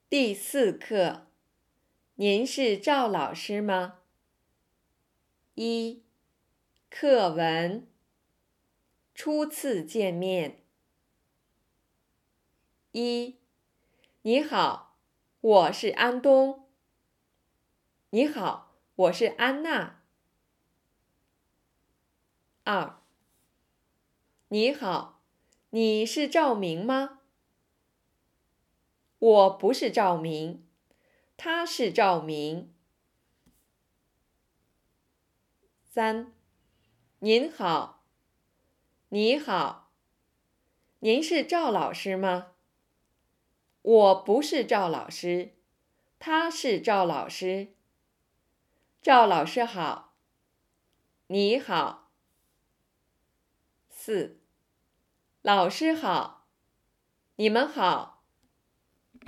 第4课，您是赵老师吗？1. 课文，初次见面。你好，我是安东。你好，我是安娜。2. 你好，你是赵明吗？我不是赵明，他是赵明。3. 您好，你好，您是赵老师吗？我不是赵老师，他是赵老师。赵老师好，你好。4. 老师好，你们好。